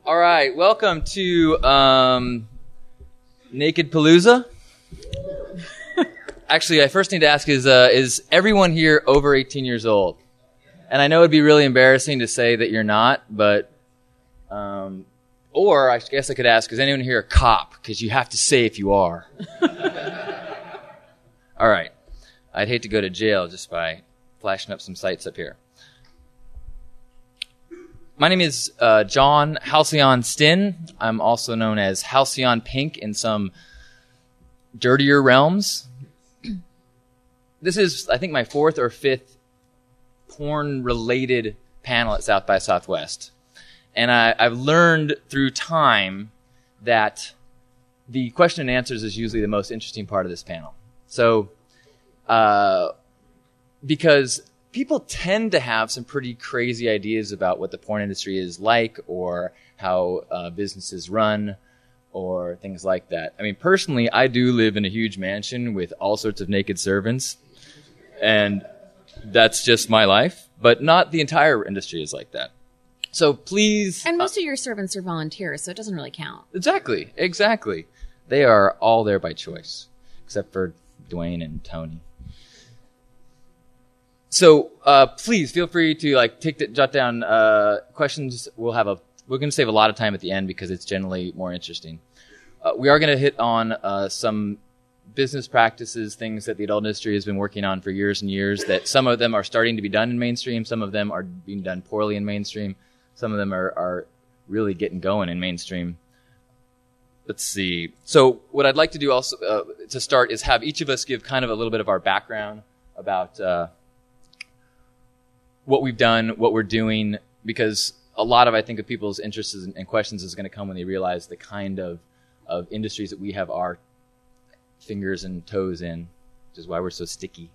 All right, welcome to Naked Palooza. Actually, I first need to ask is everyone here over 18 years old? And I know it'd be really embarrassing to say that you're not, but, or I guess I could ask, is anyone here a cop? Because you have to say if you are. All right. I'd hate to go to jail just by flashing up some sights up here. My name is John Halcyon Stinn. I'm also known as Halcyon Pink in some dirtier realms. This is, I think, my fourth or fifth porn-related panel at South by Southwest. And I've learned through time that the question and answers is usually the most interesting part of this panel. So, because people tend to have some pretty crazy ideas about what the porn industry is like or how businesses run or things like that. I mean, personally, I do live in a huge mansion with all sorts of naked servants, and that's just my life, but not the entire industry is like that. So please... And most of your servants are volunteers, so it doesn't really count. Exactly. They are all there by choice, except for Dwayne and Tony. So please feel free to jot down questions. We're going to save a lot of time at the end because it's generally more interesting. We are going to hit on some business practices, things that the adult industry has been working on for years and years. That some of them are starting to be done in mainstream, some of them are being done poorly in mainstream, some of them are really getting going in mainstream. Let's see. So what I'd like to do also to start is have each of us give kind of a little bit of our background about what we've done, what we're doing, because a lot of, I think, of people's interests and questions is going to come when they realize the kind of industries that we have our fingers and toes in, which is why we're so sticky.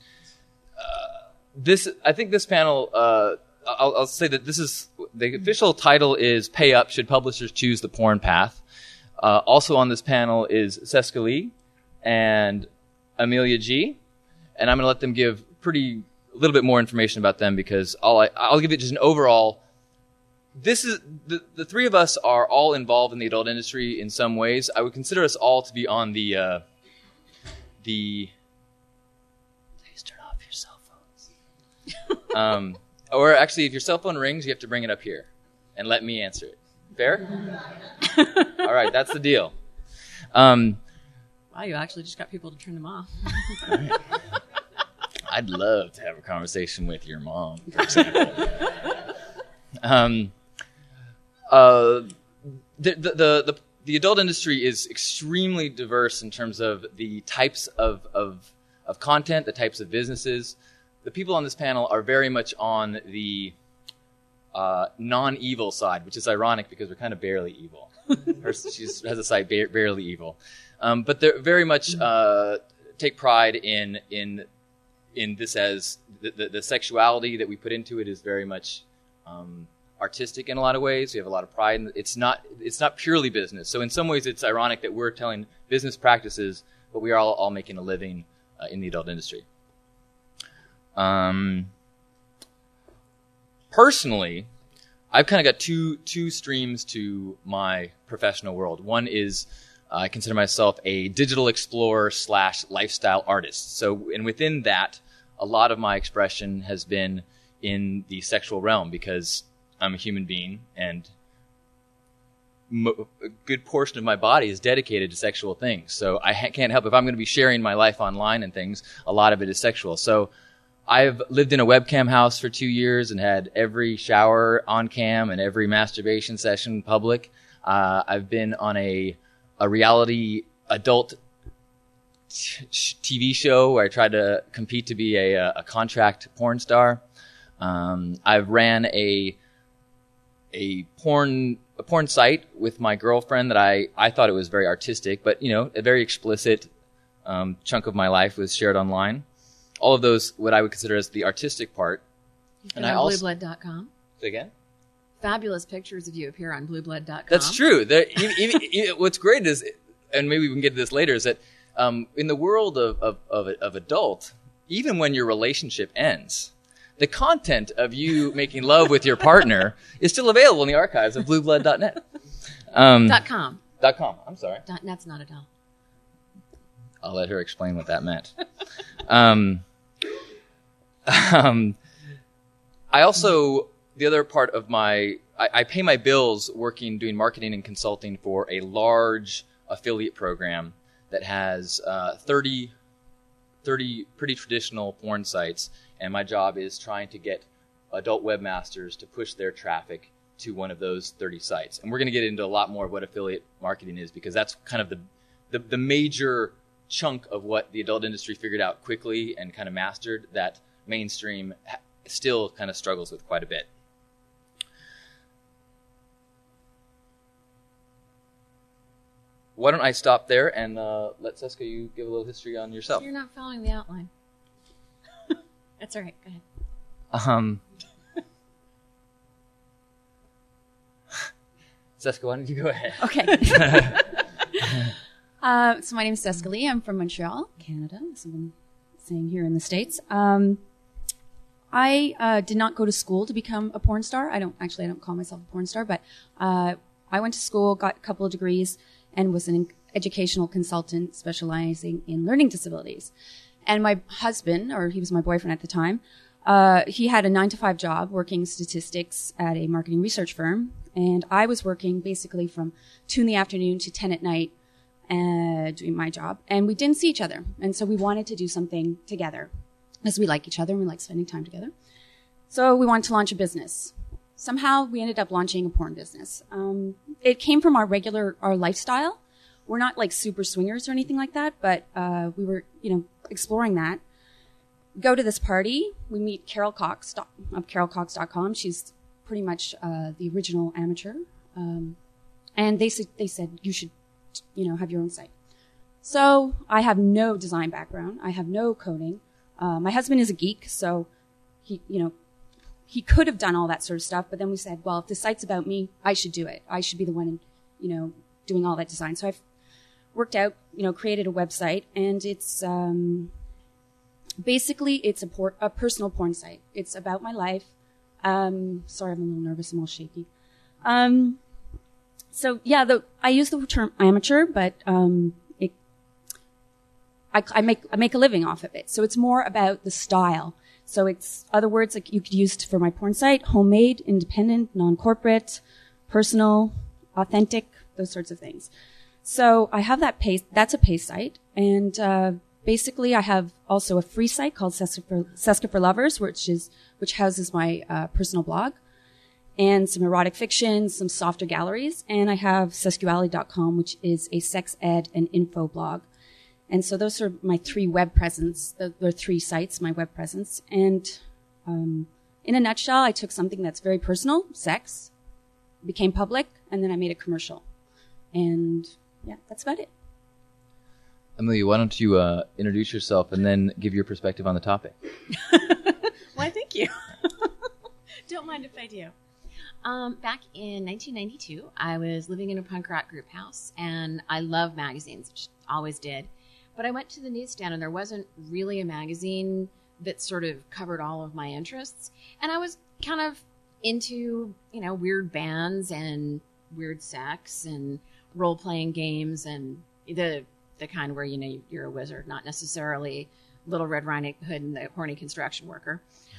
I think this panel, I'll say that this is, the official title is Pay Up, Should Publishers Choose the Porn Path? Also on this panel is Seska Lee and Amelia G. And I'm going to let them give a little bit more information about them because I'll give it just an overall. This is the three of us are all involved in the adult industry in some ways. I would consider us all to be on the please turn off your cell phones. Or actually, if your cell phone rings, you have to bring it up here and let me answer it. Fair? All right, that's the deal. Wow, you actually just got people to turn them off. Right. I'd love to have a conversation with your mom, for example. The adult industry is extremely diverse in terms of the types of content, the types of businesses. The people on this panel are very much on the non-evil side, which is ironic because we're kind of barely evil. She has a side barely evil, but they're very much take pride in this as the sexuality that we put into it is very much artistic in a lot of ways. We have a lot of pride, and it's not purely business. So in some ways, it's ironic that we're telling business practices, but we are all making a living in the adult industry. Personally, I've kind of got two streams to my professional world. One is I consider myself a digital explorer / lifestyle artist. So, and within that, a lot of my expression has been in the sexual realm because I'm a human being and a good portion of my body is dedicated to sexual things. So I can't help, if I'm going to be sharing my life online and things, a lot of it is sexual. So I've lived in a webcam house for 2 years and had every shower on cam and every masturbation session public. I've been on a reality adult TV show where I tried to compete to be a contract porn star. I've ran a porn site with my girlfriend that I thought it was very artistic, but a very explicit chunk of my life was shared online. All of those, what I would consider as the artistic part. And on blueblood.com. Say again? Fabulous pictures of you appear on blueblood.com. That's true. What's great is, and maybe we can get to this later, is that in the world of adult, even when your relationship ends, the content of you making love with your partner is still available in the archives of blueblood.net. .com. .com. I'm sorry. .net's not a doll. I'll let her explain what that meant. I also, the other part of I pay my bills doing marketing and consulting for a large affiliate program that has 30 pretty traditional porn sites, and my job is trying to get adult webmasters to push their traffic to one of those 30 sites. And we're going to get into a lot more of what affiliate marketing is, because that's kind of the major chunk of what the adult industry figured out quickly and kind of mastered that mainstream still kind of struggles with quite a bit. Why don't I stop there and let Seska, you give a little history on yourself. You're not following the outline. That's all right. Go ahead. Seska, why don't you go ahead? Okay. So my name is Seska Lee. I'm from Montreal, Canada, as I'm saying here in the States. I did not go to school to become a porn star. I don't call myself a porn star, but I went to school, got a couple of degrees, and was an educational consultant specializing in learning disabilities. And my husband, or he was my boyfriend at the time, he had a 9-to-5 job working statistics at a marketing research firm. And I was working basically from 2 in the afternoon to 10 at night doing my job. And we didn't see each other. And so we wanted to do something together because we like each other and we like spending time together. So we wanted to launch a business. Somehow we ended up launching a porn business. It came from our lifestyle. We're not like super swingers or anything like that, but we were, exploring that. Go to this party. We meet Carol Cox of carolcox.com. She's pretty much the original amateur. And they said you should, have your own site. So I have no design background. I have no coding. My husband is a geek, so he could have done all that sort of stuff. But then we said, well, if the site's about me, I should do it. I should be the one, doing all that design. So I've worked out, created a website, and it's basically it's a personal porn site. It's about my life. Sorry, I'm a little nervous. I'm all shaky. So yeah, I use the term amateur, but I make a living off of it. So it's more about the style. So it's other words like you could use for my porn site: homemade, independent, non-corporate, personal, authentic, those sorts of things. So I have that's a pay site, and basically I have also a free site called Seska for Lovers, which houses my personal blog and some erotic fiction, some softer galleries, and I have sesquality.com, which is a sex ed and info blog. And so those are my 3 web presence. There are 3 sites, my web presence. And in a nutshell, I took something that's very personal, sex, became public, and then I made a commercial. And yeah, that's about it. Amelia, why don't you introduce yourself and then give your perspective on the topic? Why, thank you. Don't mind if I do. Back in 1992, I was living in a punk rock group house, and I love magazines, which I always did. But I went to the newsstand, and there wasn't really a magazine that sort of covered all of my interests. And I was kind of into, weird bands and weird sex and role-playing games and the kind where, you're a wizard, not necessarily Little Red Riding Hood and the horny construction worker.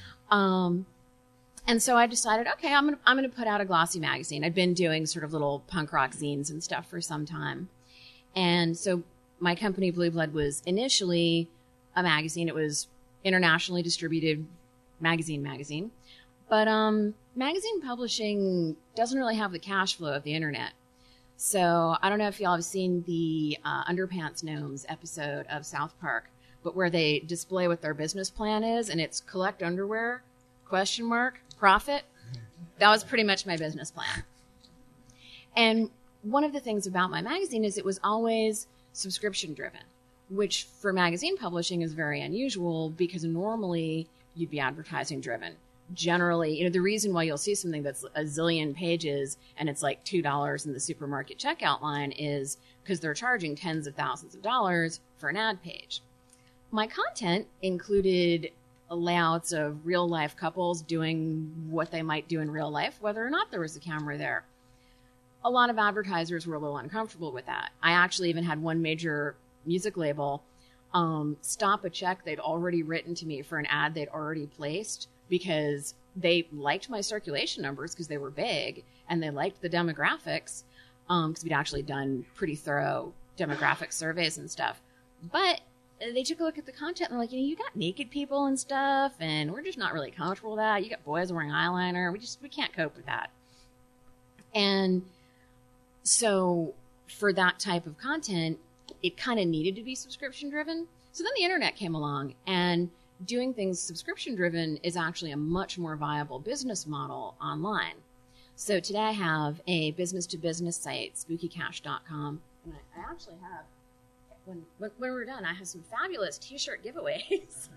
And so I decided, okay, I'm gonna put out a glossy magazine. I'd been doing sort of little punk rock zines and stuff for some time. And so my company, Blue Blood, was initially a magazine. It was internationally distributed magazine. But magazine publishing doesn't really have the cash flow of the internet. So I don't know if y'all have seen the Underpants Gnomes episode of South Park, but where they display what their business plan is, and it's collect underwear, ? Profit. That was pretty much my business plan. And one of the things about my magazine is it was always subscription driven, which for magazine publishing is very unusual because normally you'd be advertising driven. Generally, the reason why you'll see something that's a zillion pages and it's like $2 in the supermarket checkout line is because they're charging tens of thousands of dollars for an ad page. My content included layouts of real life couples doing what they might do in real life, whether or not there was a camera there. A lot of advertisers were a little uncomfortable with that. I actually even had one major music label stop a check they'd already written to me for an ad they'd already placed because they liked my circulation numbers because they were big and they liked the demographics because we'd actually done pretty thorough demographic surveys and stuff. But they took a look at the content and they're like, you got naked people and stuff, and we're just not really comfortable with that. You got boys wearing eyeliner. We can't cope with that. And so for that type of content, it kind of needed to be subscription driven. So then the internet came along, and doing things subscription driven is actually a much more viable business model online. So today I have a business to business site, spookycash.com. And I actually have, when we're done, I have some fabulous t-shirt giveaways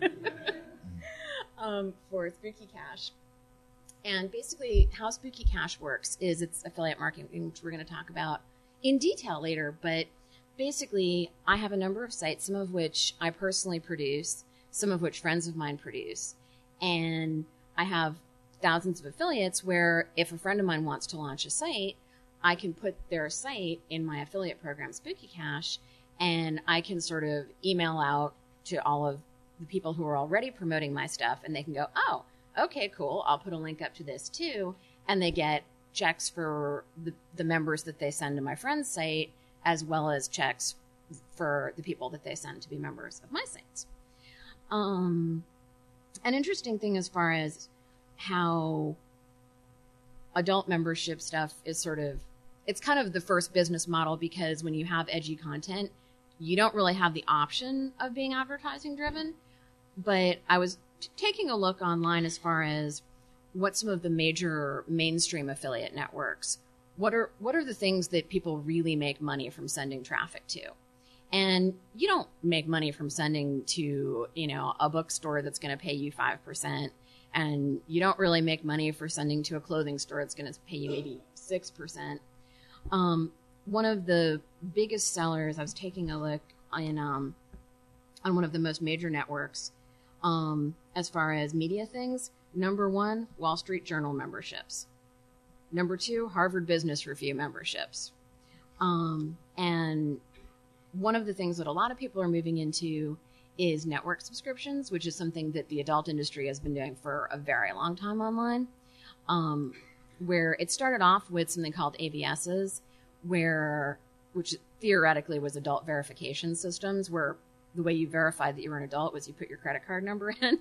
for Spooky Cash. And basically how Spooky Cash works is it's affiliate marketing, which we're going to talk about in detail later. But basically I have a number of sites, some of which I personally produce, some of which friends of mine produce. And I have thousands of affiliates where if a friend of mine wants to launch a site, I can put their site in my affiliate program, Spooky Cash, and I can sort of email out to all of the people who are already promoting my stuff, and they can go, oh, okay, cool, I'll put a link up to this too. And they get checks for the members that they send to my friend's site, as well as checks for the people that they send to be members of my sites. An interesting thing as far as how adult membership stuff is it's kind of the first business model, because when you have edgy content, you don't really have the option of being advertising driven. But I was taking a look online as far as what some of the major mainstream affiliate networks, what are the things that people really make money from sending traffic to? And you don't make money from sending to, a bookstore that's going to pay you 5%. And you don't really make money for sending to a clothing store that's going to pay you maybe 6%. One of the biggest sellers, I was taking a look on one of the most major networks, as far as media things. Number 1, Wall Street Journal memberships. Number 2, Harvard Business Review memberships. And one of the things that a lot of people are moving into is network subscriptions, which is something that the adult industry has been doing for a very long time online, where it started off with something called AVSs, which theoretically was adult verification systems, where the way you verified that you were an adult was you put your credit card number in,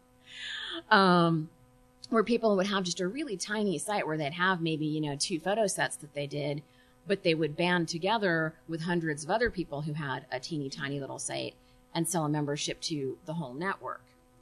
where people would have just a really tiny site where they'd have maybe, 2 photo sets that they did, but they would band together with hundreds of other people who had a teeny tiny little site and sell a membership to the whole network.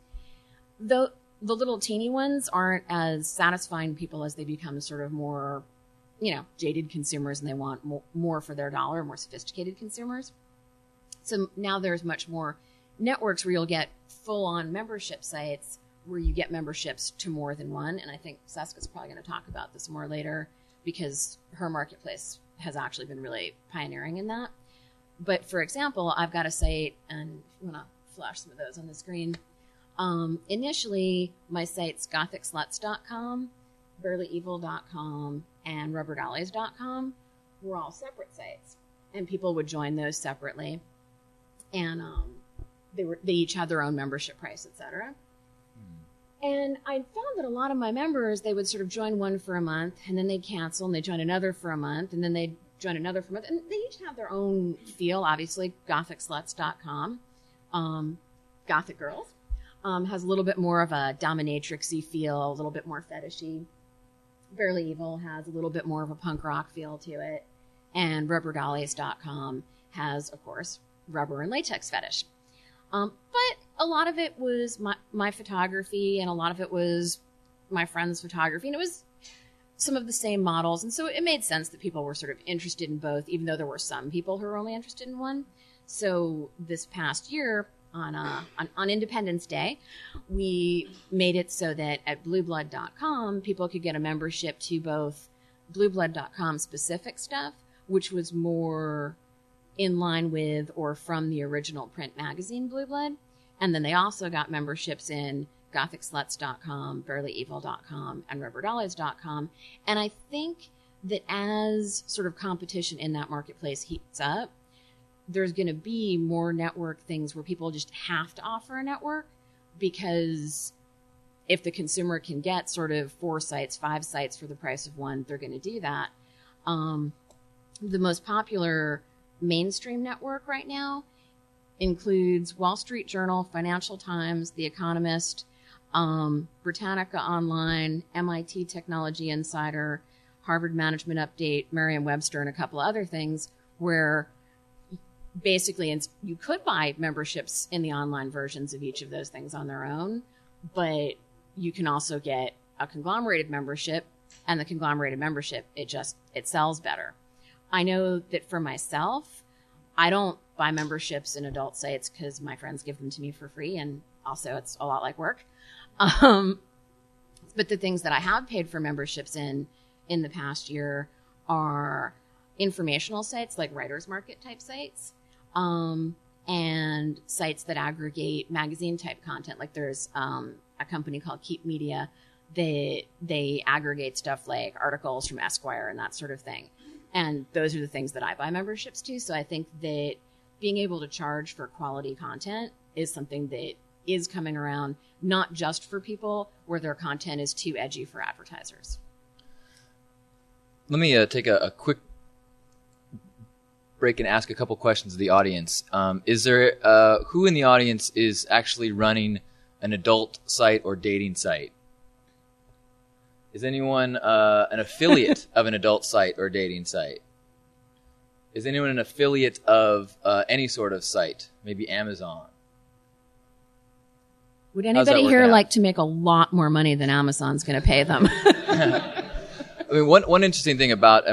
The little teeny ones aren't as satisfying people as they become sort of more, jaded consumers, and they want more for their dollar, more sophisticated consumers. So now there's much more networks where you'll get full-on membership sites where you get memberships to more than one. And I think Seska's probably going to talk about this more later, because her marketplace has actually been really pioneering in that. But for example, I've got a site, and if you want to flash some of those on the screen. Initially, my sites GothicSluts.com, BurlyEvil.com, and RubberDollies.com were all separate sites, and people would join those separately, and they each had their own membership price, etc. And I found that a lot of my members, they would sort of join one for a month, and then they'd cancel, and they'd join another for a month, and then they'd join another for a month. And they each have their own feel, obviously. GothicSluts.com, Gothic Girls, has a little bit more of a dominatrix-y feel, a little bit more fetishy. Barely Evil has a little bit more of a punk rock feel to it. And RubberDollies.com has, of course, rubber and latex fetish. But a lot of it was my photography, and a lot of it was my friend's photography, and it was some of the same models. And so it made sense that people were sort of interested in both, even though there were some people who were only interested in one. So this past year, on Independence Day, we made it so that at blueblood.com, people could get a membership to both blueblood.com specific stuff, which was more in line with or from the original print magazine Blue Blood. And then they also got memberships in GothicSluts.com, BarelyEvil.com, and RubberDollies.com. And I think that as sort of competition in that marketplace heats up, there's going to be more network things where people just have to offer a network, because if the consumer can get sort of 4 sites, 5 sites for the price of one, they're going to do that. The most popular mainstream network right now includes Wall Street Journal, Financial Times, The Economist, Britannica Online, MIT Technology Insider, Harvard Management Update, Merriam-Webster, and a couple of other things, where basically you could buy memberships in the online versions of each of those things on their own, but you can also get a conglomerated membership, and the conglomerated membership, it sells better. I know that for myself, I don't buy memberships in adult sites because my friends give them to me for free, and also it's a lot like work. But the things that I have paid for memberships in the past year are informational sites like Writer's Market type sites, and sites that aggregate magazine type content. Like there's a company called Keep Media that they aggregate stuff like articles from Esquire and that sort of thing. And those are the things that I buy memberships to. So I think that being able to charge for quality content is something that is coming around, not just for people where their content is too edgy for advertisers. Let me take a quick break and ask a couple questions of the audience. Is there who in the audience is actually running an adult site or dating site? Is anyone an affiliate of an adult site or dating site? Is anyone an affiliate of any sort of site? Maybe Amazon? Would anybody here like to make a lot more money than Amazon's going to pay them? I mean, one interesting thing about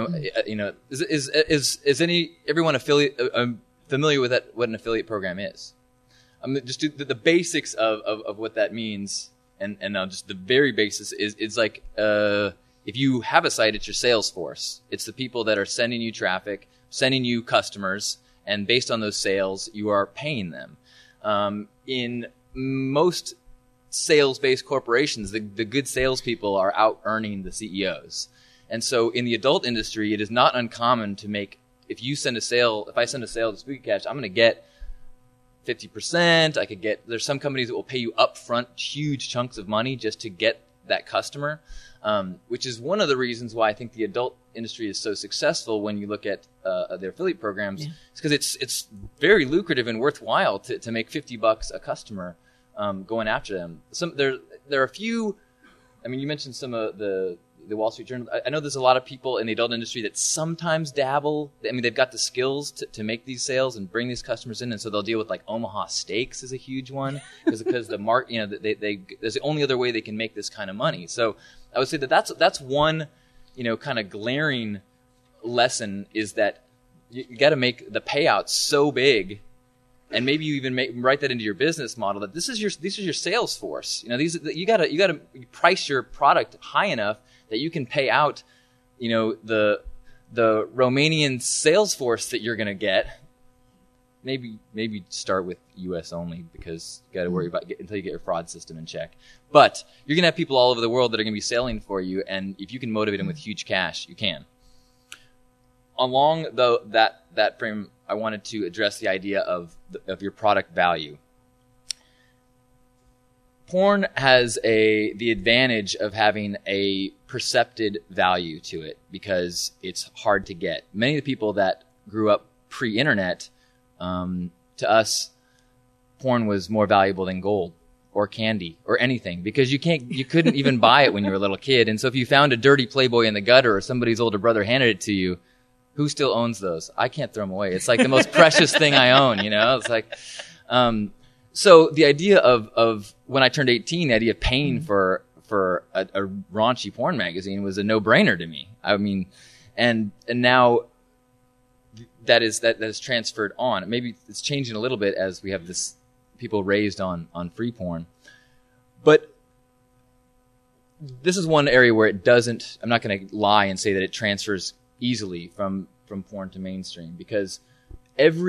is everyone affiliate familiar with what an affiliate program is? Just do the basics of what that means, and just the very basis is it's like if you have a site, it's your sales force. It's the people that are sending you traffic, sending you customers, and based on those sales, you are paying them. In most sales-based corporations, the good salespeople are out earning the CEOs. And so in the adult industry, it is not uncommon to make, if I send a sale to Spooky Catch, I'm going to get 50%. There's some companies that will pay you upfront huge chunks of money just to get that customer, which is one of the reasons why I think the adult industry is so successful when you look at their affiliate programs. Yeah. It's because it's very lucrative and worthwhile to make $50 a customer going after them. There are a few. I mean, you mentioned some of the Wall Street Journal. I know there's a lot of people in the adult industry that sometimes dabble. I mean, they've got the skills to make these sales and bring these customers in, and so they'll deal with like Omaha Steaks is a huge one because the mark, there's the only other way they can make this kind of money. So I would say that's one, kind of glaring lesson is that you got to make the payouts so big. And maybe you even write that into your business model that this is your sales force. You got to price your product high enough that you can pay out, the Romanian sales force that you're going to get. Maybe start with U.S. only because you got to worry about until you get your fraud system in check. But you're going to have people all over the world that are going to be selling for you, and if you can motivate them with huge cash, you can. Along that frame, I wanted to address the idea of your product value. Porn has the advantage of having a percepted value to it because it's hard to get. Many of the people that grew up pre-internet, to us, porn was more valuable than gold or candy or anything because you couldn't even buy it when you were a little kid. And so if you found a dirty Playboy in the gutter or somebody's older brother handed it to you, who still owns those? I can't throw them away. It's like the most precious thing I own, It's like, so the idea of when I turned 18, the idea of paying for a raunchy porn magazine was a no-brainer to me. I mean, and now that is transferred on. Maybe it's changing a little bit as we have this people raised on free porn, but this is one area where it doesn't. I'm not going to lie and say that it transfers easily from porn to mainstream because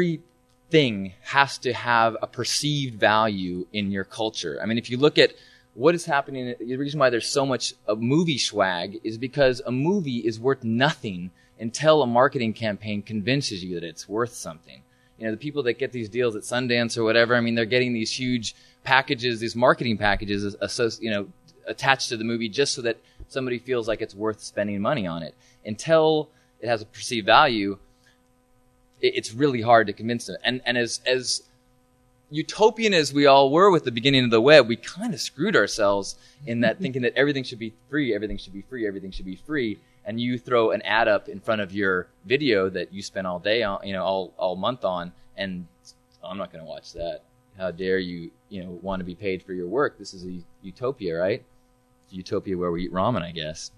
everything has to have a perceived value in your culture. I mean, if you look at what is happening, the reason why there's so much movie swag is because a movie is worth nothing until a marketing campaign convinces you that it's worth something. You know, the people that get these deals at Sundance or whatever, I mean, they're getting these huge packages, these marketing packages, attached to the movie just so that somebody feels like it's worth spending money on it. Until it has a perceived value, it's really hard to convince them. And as utopian as we all were with the beginning of the web, we kind of screwed ourselves in that thinking that everything should be free, everything should be free, everything should be free. And you throw an ad up in front of your video that you spent all day on, all month on, and I'm not going to watch that. How dare you, want to be paid for your work? This is a utopia, right? It's a utopia where we eat ramen, I guess.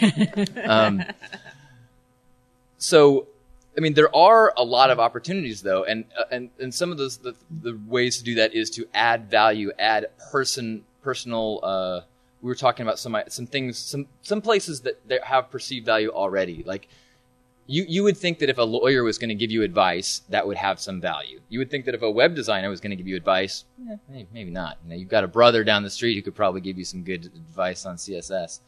So, I mean, there are a lot of opportunities, though, and some of those the ways to do that is to add value, add personal. We were talking about some things, some places that have perceived value already. Like you would think that if a lawyer was going to give you advice, that would have some value. You would think that if a web designer was going to give you advice, maybe not. You've got a brother down the street who could probably give you some good advice on CSS.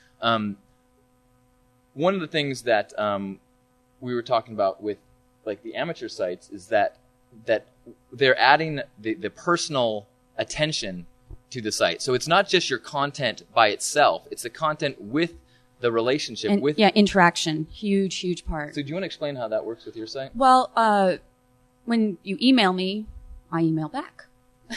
One of the things that we were talking about with like the amateur sites is that they're adding the personal attention to the site. So it's not just your content by itself. It's the content with the relationship and, with... Yeah, interaction. Huge part. So do you want to explain how that works with your site? Well, when you email me, I email back.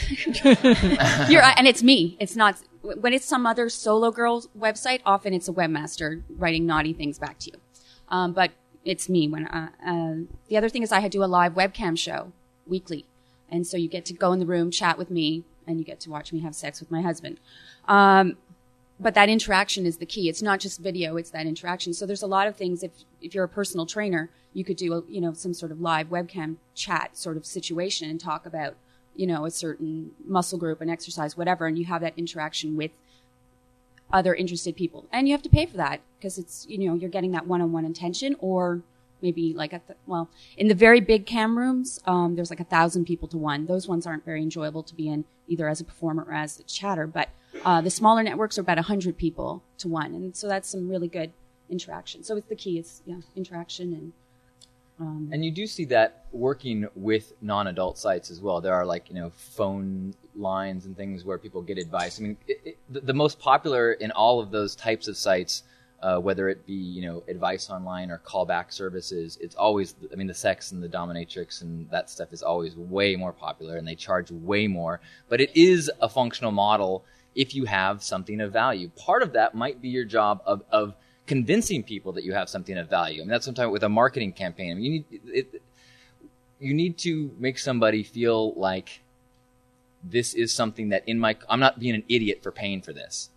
And it's me. It's not... When it's some other solo girl's website, often it's a webmaster writing naughty things back to you. But it's me. The other thing is I do a live webcam show weekly. And so you get to go in the room, chat with me, and you get to watch me have sex with my husband. But that interaction is the key. It's not just video, it's that interaction. So there's a lot of things, if you're a personal trainer, you could do, some sort of live webcam chat sort of situation and talk about, a certain muscle group, an exercise, whatever, and you have that interaction with other interested people. And you have to pay for that because it's, you're getting that one-on-one attention, or maybe like in the very big cam rooms, there's like 1,000 people to one. Those ones aren't very enjoyable to be in either as a performer or as a chatter, but the smaller networks are about 100 people to one. And so that's some really good interaction. So it's the key is, interaction and you do see that working with non-adult sites as well. There are phone lines and things where people get advice. I mean, the most popular in all of those types of sites, whether it be, advice online or callback services, it's always, the sex and the dominatrix and that stuff is always way more popular, and they charge way more. But it is a functional model if you have something of value. Part of that might be your job of convincing people that you have something of value. That's sometimes with a marketing campaign. You need to make somebody feel like this is something that I'm not being an idiot for paying for this.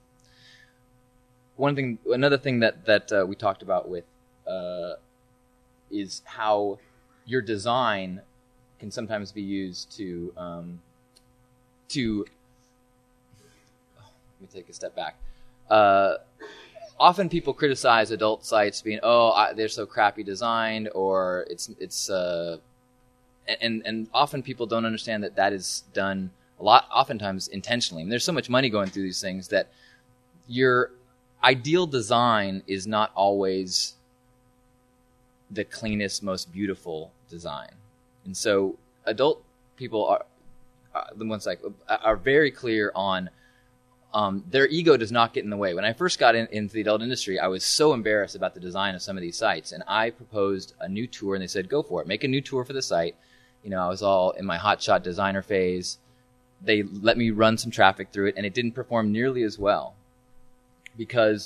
Another thing that we talked about with is how your design can sometimes be used to let me take a step back. Often people criticize adult sites being, they're so crappy designed, or and often people don't understand that is done oftentimes intentionally. There's so much money going through these things that your ideal design is not always the cleanest, most beautiful design. And so adult people are very clear on their ego does not get in the way. When I first got into the adult industry, I was so embarrassed about the design of some of these sites, and I proposed a new tour, and they said, go for it. Make a new tour for the site. I was all in my hotshot designer phase. They let me run some traffic through it, and it didn't perform nearly as well because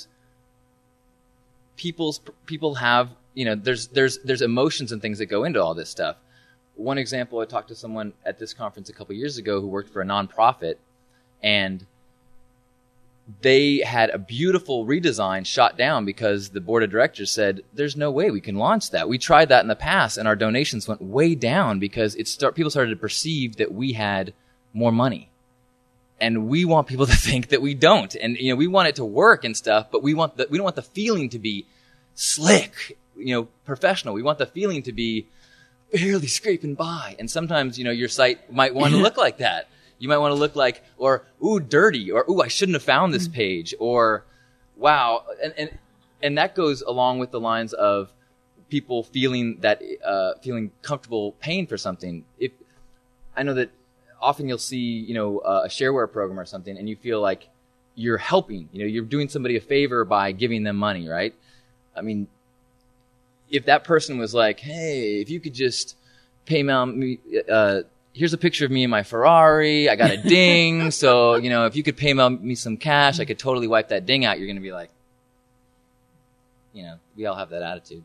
people have, there's emotions and things that go into all this stuff. One example, I talked to someone at this conference a couple years ago who worked for a nonprofit, and they had a beautiful redesign shot down because the board of directors said, there's no way we can launch that. We tried that in the past, and our donations went way down because people started to perceive that we had more money. And we want people to think that we don't. And, we want it to work and stuff, but we don't want the feeling to be slick, professional. We want the feeling to be barely scraping by. And sometimes, your site might want to look like that. You might want to look like, or, ooh, dirty, or, ooh, I shouldn't have found this page, or, wow. And that goes along with the lines of people feeling comfortable paying for something. If I know that often you'll see, a shareware program or something, and you feel like you're helping, you're doing somebody a favor by giving them money, right? I mean, if that person was like, hey, if you could just pay me, here's a picture of me in my Ferrari, I got a ding, so, if you could pay me some cash, I could totally wipe that ding out, you're going to be like, we all have that attitude.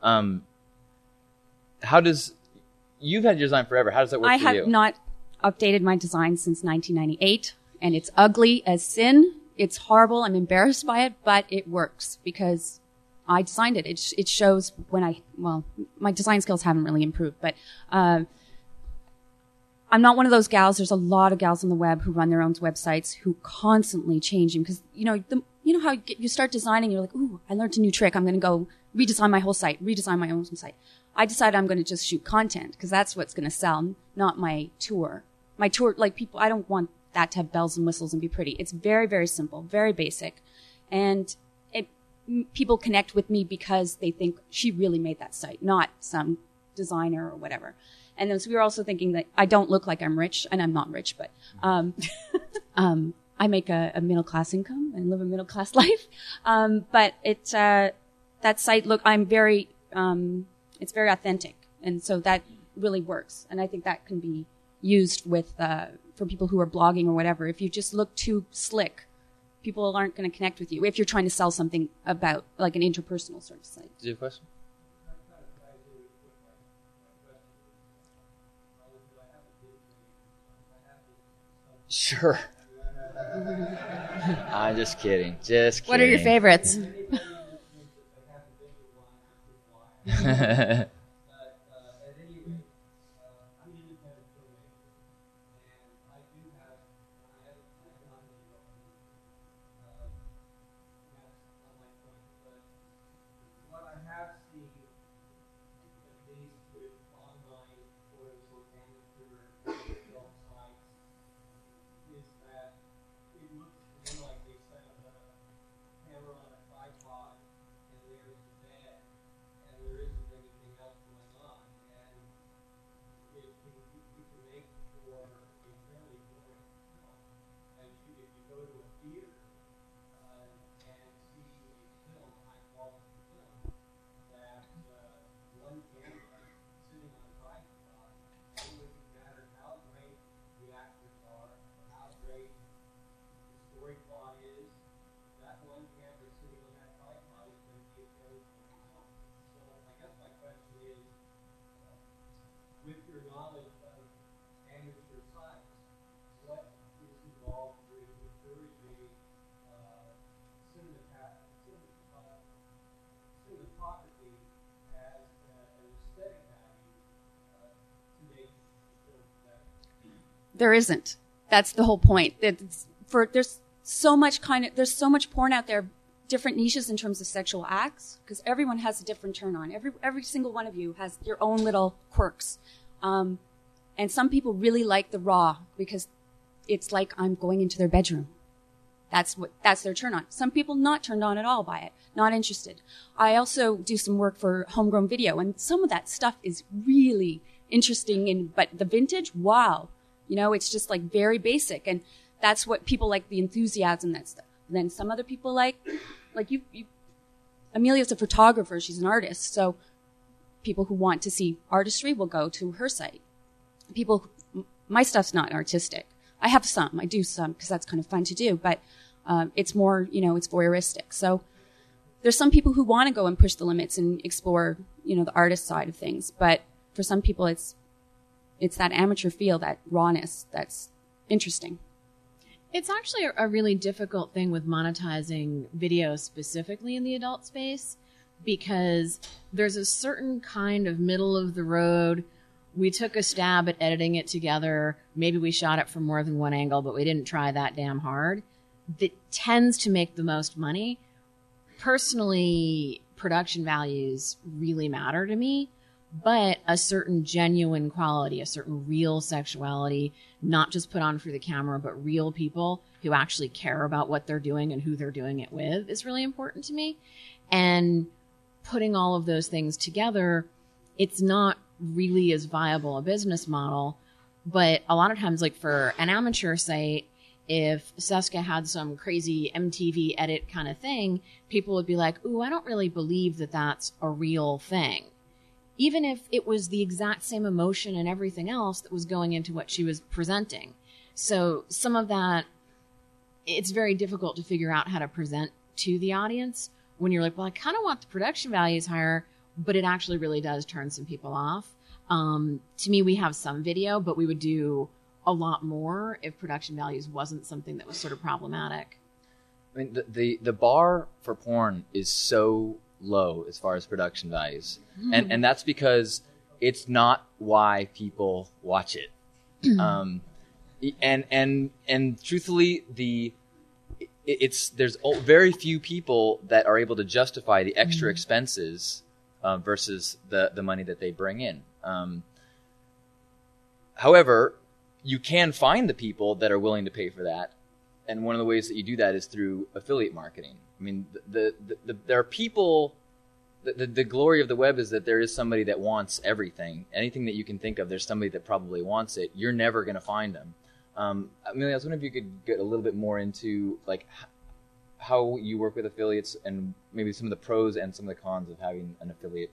You've had your design forever, how does that work for you? I have not updated my design since 1998, and it's ugly as sin. It's horrible. I'm embarrassed by it, but it works because I designed it. It shows my design skills haven't really improved, but I'm not one of those gals. There's a lot of gals on the web who run their own websites who constantly change them because, how you start designing, you're like, ooh, I learned a new trick. I'm going to go redesign my whole site, redesign my own site. I decided I'm going to just shoot content because that's what's going to sell, not my tour. My tour, people, I don't want that to have bells and whistles and be pretty. It's very, very simple, very basic. And people connect with me because they think she really made that site, not some designer or whatever. And then so we were also thinking that I don't look like I'm rich, and I'm not rich, but I make a middle-class income and live a middle-class life. But it's that site, I'm very, it's very authentic. And so that really works. And I think that can be used with, for people who are blogging or whatever. If you just look too slick, people aren't going to connect with you if you're trying to sell something about like an interpersonal sort of site. Do you have a question? Sure. I'm just kidding. What are your favorites? There isn't. That's the whole point. There's so much porn out there, different niches in terms of sexual acts, because everyone has a different turn on. Every single one of you has your own little quirks. And some people really like the raw because it's like I'm going into their bedroom. That's their turn on. Some people not turned on at all by it, not interested. I also do some work for Homegrown Video, and some of that stuff is really interesting. But the vintage, wow. It's just like very basic, and that's what people like, the enthusiasm, that stuff. And then some other people like you. Amelia's a photographer; she's an artist, so people who want to see artistry will go to her site. My stuff's not artistic. I do some because that's kind of fun to do, but it's more, it's voyeuristic. So there's some people who want to go and push the limits and explore, the artist side of things, but for some people it's that amateur feel, that rawness that's interesting. It's actually a really difficult thing with monetizing video specifically in the adult space because there's a certain kind of middle of the road. We took a stab at editing it together. Maybe we shot it from more than one angle, but we didn't try that damn hard. That tends to make the most money. Personally, production values really matter to me. but a certain genuine quality, a certain real sexuality, not just put on for the camera, but real people who actually care about what they're doing and who they're doing it with is really important to me. And putting all of those things together, it's not really as viable a business model. But a lot of times, like for an amateur site, if Seska had some crazy MTV edit kind of thing, people would be like, ooh, I don't really believe that that's a real thing. Even if it was the exact same emotion and everything else that was going into what she was presenting. So some of that, it's very difficult to figure out how to present to the audience when you're like, well, I kind of want the production values higher, but it actually really does turn some people off. To me, we have some video, but we would do a lot more if production values wasn't something that was sort of problematic. I mean, the bar for porn is so low as far as production values, and that's because it's not why people watch it. And truthfully, there's very few people that are able to justify the extra expenses versus the money that they bring in. However, you can find the people that are willing to pay for that, and one of the ways that you do that is through affiliate marketing. I mean, there are people. The glory of the web is that there is somebody that wants everything. Anything that you can think of, there's somebody that probably wants it. You're never going to find them. Amelia, I was wondering if you could get a little bit more into like how you work with affiliates and maybe some of the pros and some of the cons of having an affiliate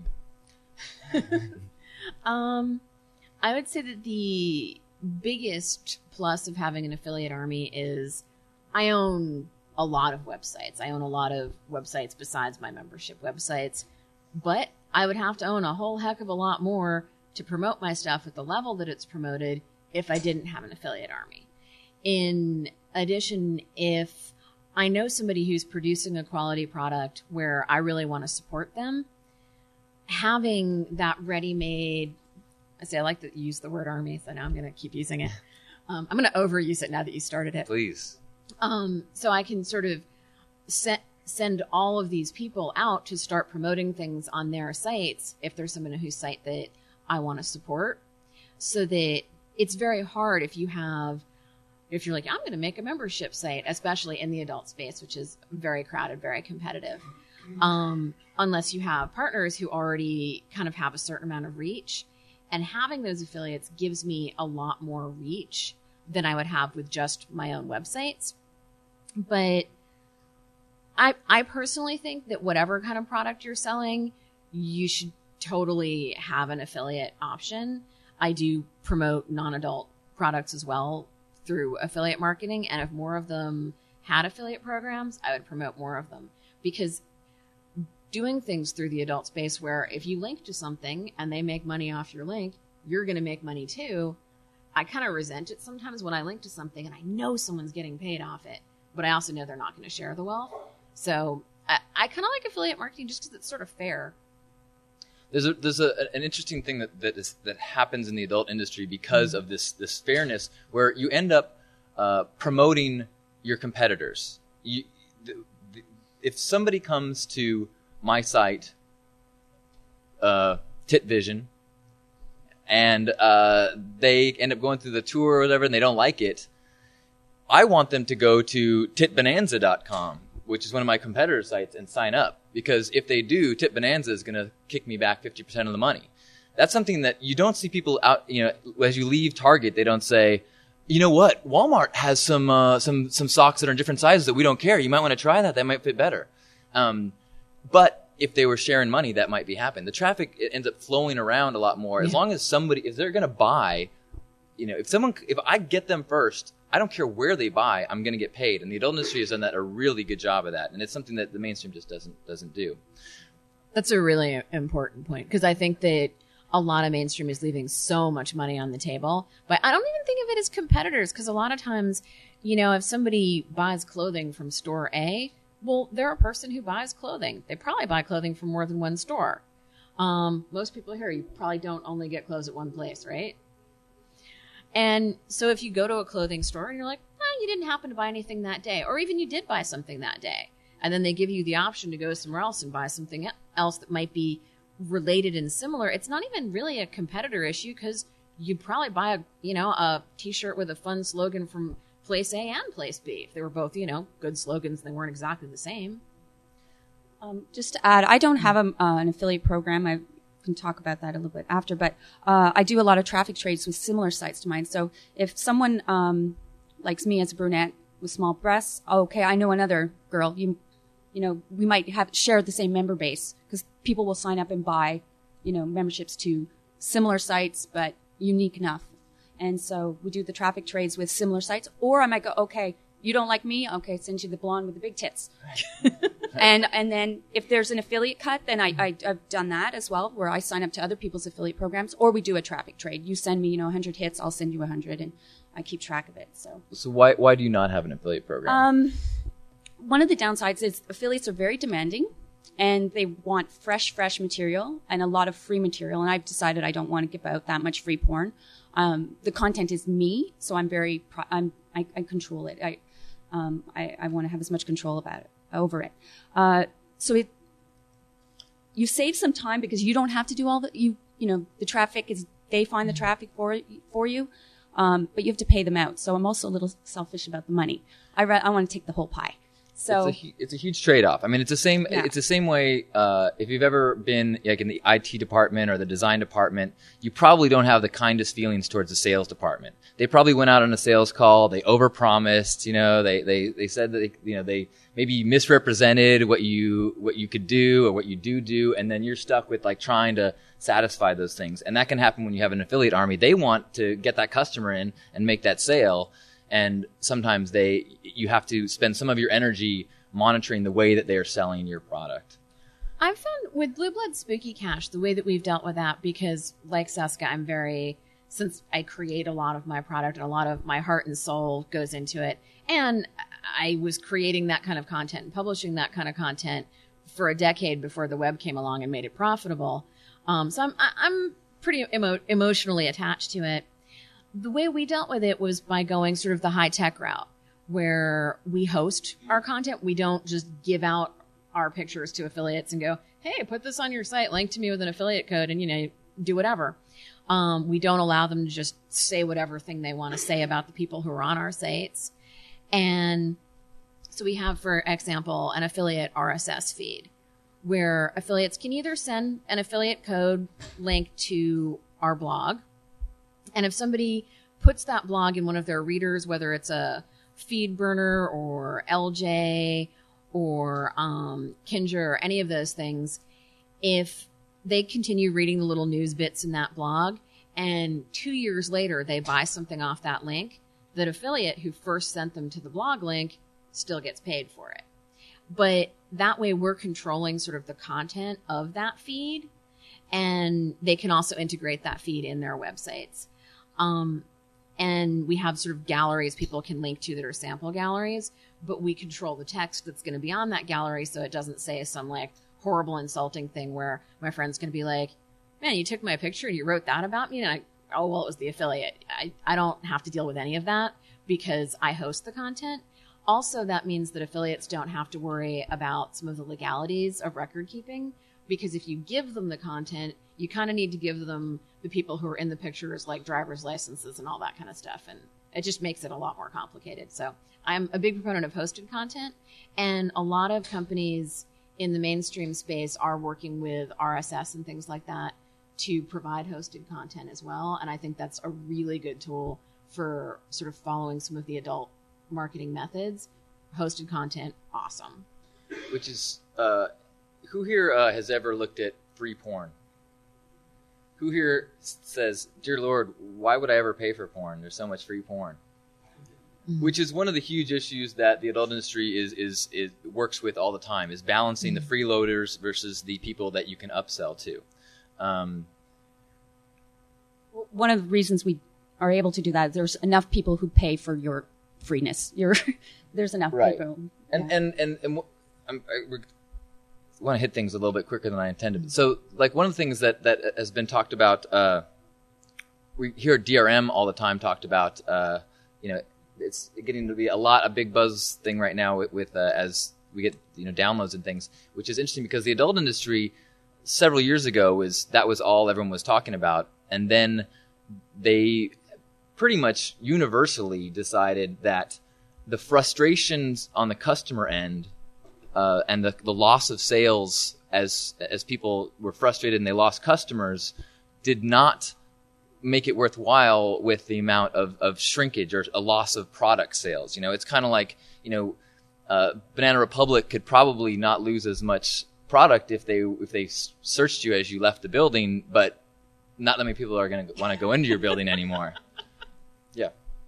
army. I would say that the biggest plus of having an affiliate army is I own a lot of websites. I own a lot of websites besides my membership websites, but I would have to own a whole heck of a lot more to promote my stuff at the level that it's promoted if I didn't have an affiliate army. In addition, if I know somebody who's producing a quality product where I really want to support them, having that ready-made, I like to use the word army, so now I'm going to keep using it. I'm going to overuse it now that you started it. Please. So I can sort of send all of these people out to start promoting things on their sites if there's someone whose site that I want to support. So that it's very hard if you're like, I'm going to make a membership site, especially in the adult space, which is very crowded, very competitive. Unless you have partners who already kind of have a certain amount of reach. And having those affiliates gives me a lot more reach than I would have with just my own websites. But I personally think that whatever kind of product you're selling, you should totally have an affiliate option. I do promote non-adult products as well through affiliate marketing. And if more of them had affiliate programs, I would promote more of them. Because doing things through the adult space where if you link to something and they make money off your link, you're going to make money too. I kind of resent it sometimes when I link to something and I know someone's getting paid off it, but I also know they're not going to share the wealth. So I kind of like affiliate marketing just because it's sort of fair. There's an interesting thing that happens in the adult industry because of this fairness, where you end up promoting your competitors. If somebody comes to my site, Tit Vision, and they end up going through the tour or whatever, and they don't like it, I want them to go to titbonanza.com, which is one of my competitor sites, and sign up. Because if they do, Tit Bonanza is going to kick me back 50% of the money. That's something that you don't see people out, as you leave Target, they don't say, you know what, Walmart has some socks that are in different sizes that we don't care. You might want to try that. That might fit better. But if they were sharing money, that might be happening. The traffic ends up flowing around a lot more. As long as if they're going to buy, if I get them first, I don't care where they buy, I'm going to get paid. And the adult industry has done a really good job of that. And it's something that the mainstream just doesn't do. That's a really important point, because I think that a lot of mainstream is leaving so much money on the table. But I don't even think of it as competitors, because a lot of times, if somebody buys clothing from store A, well, they're a person who buys clothing. They probably buy clothing from more than one store. Most people here, you probably don't only get clothes at one place, right? And so if you go to a clothing store and you're like, you didn't happen to buy anything that day, or even you did buy something that day, and then they give you the option to go somewhere else and buy something else that might be related and similar, it's not even really a competitor issue because you'd probably buy a T-shirt with a fun slogan from place A and place B if they were both, good slogans and they weren't exactly the same. Just to add, I don't have an affiliate program. I can talk about that a little bit after, but I do a lot of traffic trades with similar sites to mine. So if someone likes me as a brunette with small breasts, okay, I know another girl. We might share the same member base because people will sign up and buy, memberships to similar sites, but unique enough. And so we do the traffic trades with similar sites, or I might go, okay, you don't like me? Okay, send you the blonde with the big tits. and then if there's an affiliate cut, then I've done that as well, where I sign up to other people's affiliate programs, or we do a traffic trade. You send me, 100 hits, I'll send you 100, and I keep track of it. So why do you not have an affiliate program? One of the downsides is affiliates are very demanding, and they want fresh material and a lot of free material. And I've decided I don't want to give out that much free porn. The content is me, so I'm I control it. I want to have as much control over it. So you save some time because you don't have to do all the traffic is, they find the traffic for you. But you have to pay them out. So I'm also a little selfish about the money. I want to take the whole pie. So it's a huge trade-off. I mean, it's the same. Yeah. It's the same way. If you've ever been like in the IT department or the design department, you probably don't have the kindest feelings towards the sales department. They probably went out on a sales call. They overpromised. They said that they maybe misrepresented what you could do or what you do, and then you're stuck with like trying to satisfy those things. And that can happen when you have an affiliate army. They want to get that customer in and make that sale. And sometimes you have to spend some of your energy monitoring the way that they are selling your product. I've found with Blue Blood Spooky Cash, the way that we've dealt with that, because like Seska, since I create a lot of my product and a lot of my heart and soul goes into it, and I was creating that kind of content and publishing that kind of content for a decade before the web came along and made it profitable. So I'm pretty emotionally attached to it. The way we dealt with it was by going sort of the high-tech route, where we host our content. We don't just give out our pictures to affiliates and go, hey, put this on your site, link to me with an affiliate code, and, do whatever. We don't allow them to just say whatever thing they want to say about the people who are on our sites. And so we have, for example, an affiliate RSS feed, where affiliates can either send an affiliate code link to our blog, and if somebody puts that blog in one of their readers, whether it's a FeedBurner or LJ or Kinja or any of those things, if they continue reading the little news bits in that blog and 2 years later they buy something off that link, that affiliate who first sent them to the blog link still gets paid for it. But that way we're controlling sort of the content of that feed, and they can also integrate that feed in their websites. And we have sort of galleries people can link to that are sample galleries, but we control the text that's going to be on that gallery so it doesn't say some like horrible insulting thing where my friend's going to be like, man, you took my picture and you wrote that about me? And it was the affiliate. I don't have to deal with any of that because I host the content. Also, that means that affiliates don't have to worry about some of the legalities of record keeping, because if you give them the content, you kind of need to give them the people who are in the pictures, like driver's licenses and all that kind of stuff. And it just makes it a lot more complicated. So I'm a big proponent of hosted content, and a lot of companies in the mainstream space are working with RSS and things like that to provide hosted content as well. And I think that's a really good tool for sort of following some of the adult marketing methods. Hosted content, awesome. Which is, who here has ever looked at free porn? Who here says, dear Lord, why would I ever pay for porn? There's so much free porn. Mm-hmm. Which is one of the huge issues that the adult industry is works with all the time, is balancing mm-hmm. the freeloaders versus the people that you can upsell to. One of the reasons we are able to do that is there's enough people who pay for your freeness. There's enough right. people. And I want to hit things a little bit quicker than I intended. So, like, one of the things that has been talked about, we hear DRM all the time talked about, it's getting to be a big buzz thing right now with as we get, downloads and things, which is interesting because the adult industry, several years ago that was all everyone was talking about. And then they pretty much universally decided that the frustrations on the customer end and the loss of sales as people were frustrated and they lost customers did not make it worthwhile with the amount of shrinkage or a loss of product sales. It's kind of like, Banana Republic could probably not lose as much product if they searched you as you left the building, but not that many people are going to want to go into your building anymore. Yeah.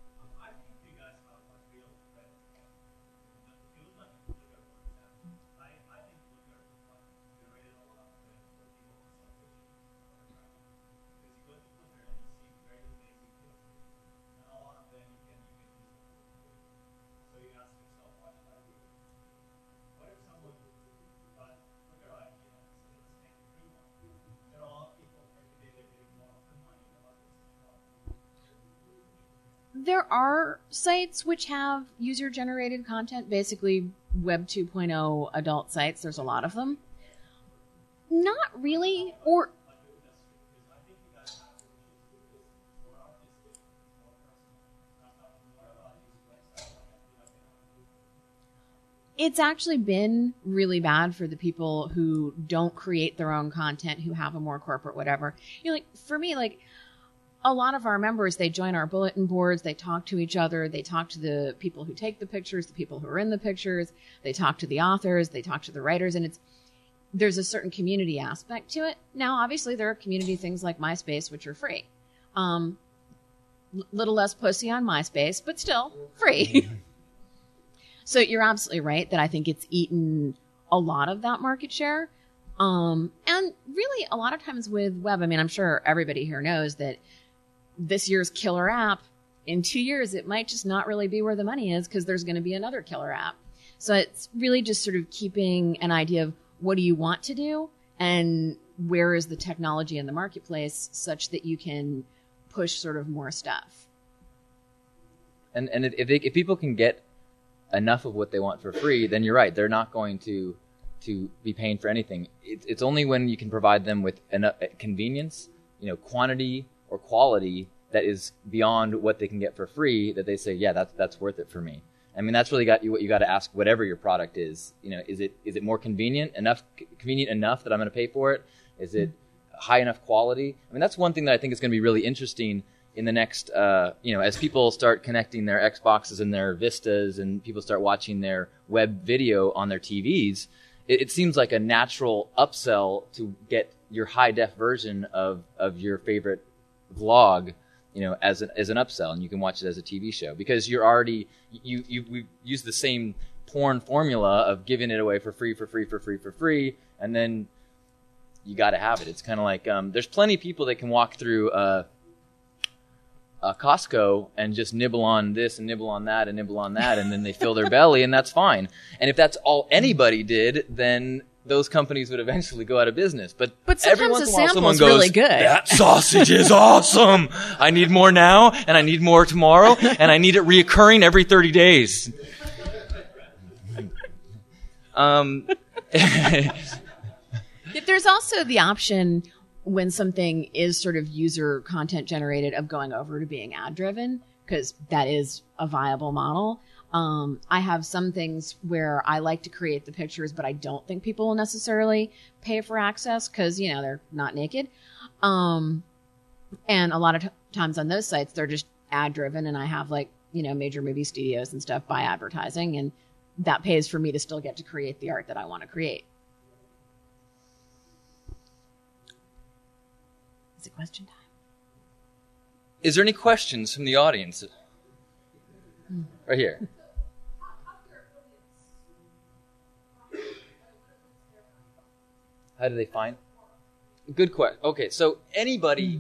There are sites which have user-generated content, basically Web 2.0 adult sites. There's a lot of them. Not really, or... It's actually been really bad for the people who don't create their own content, who have a more corporate whatever. For me, a lot of our members, they join our bulletin boards, they talk to each other, they talk to the people who take the pictures, the people who are in the pictures, they talk to the authors, they talk to the writers, and there's a certain community aspect to it. Now, obviously, there are community things like MySpace, which are free. Little less pussy on MySpace, but still free. So you're absolutely right that I think it's eaten a lot of that market share. And really, a lot of times with web, I'm sure everybody here knows that this year's killer app, in 2 years, it might just not really be where the money is because there's going to be another killer app. So it's really just sort of keeping an idea of what do you want to do and where is the technology in the marketplace such that you can push sort of more stuff. And if people can get enough of what they want for free, then you're right. They're not going to be paying for anything. It's only when you can provide them with enough convenience, quantity or quality that is beyond what they can get for free that they say, yeah, that's worth it for me. That's really what you got to ask whatever your product is. Is it more convenient enough that I'm going to pay for it? Is it high enough quality? That's one thing that I think is going to be really interesting in the next, as people start connecting their Xboxes and their Vistas and people start watching their web video on their TVs, it seems like a natural upsell to get your high def version of your favorite vlog, as an upsell, and you can watch it as a TV show because you're already we use the same porn formula of giving it away for free, and then you got to have it. It's kind of like there's plenty of people that can walk through Costco and just nibble on this and nibble on that and nibble on that, and then they fill their belly, and that's fine. And if that's all anybody did, then those companies would eventually go out of business. But every once in a while someone goes, really good. That sausage is awesome. I need more now, and I need more tomorrow, and I need it reoccurring every 30 days. There's also the option when something is sort of user content generated of going over to being ad driven, because that is a viable model. I have some things where I like to create the pictures, but I don't think people will necessarily pay for access because, they're not naked. And a lot of times on those sites, they're just ad driven, and I have major movie studios and stuff buy advertising, and that pays for me to still get to create the art that I want to create. Is it question time? Is there any questions from the audience? Right here. How do they find? Good question. Okay, so anybody,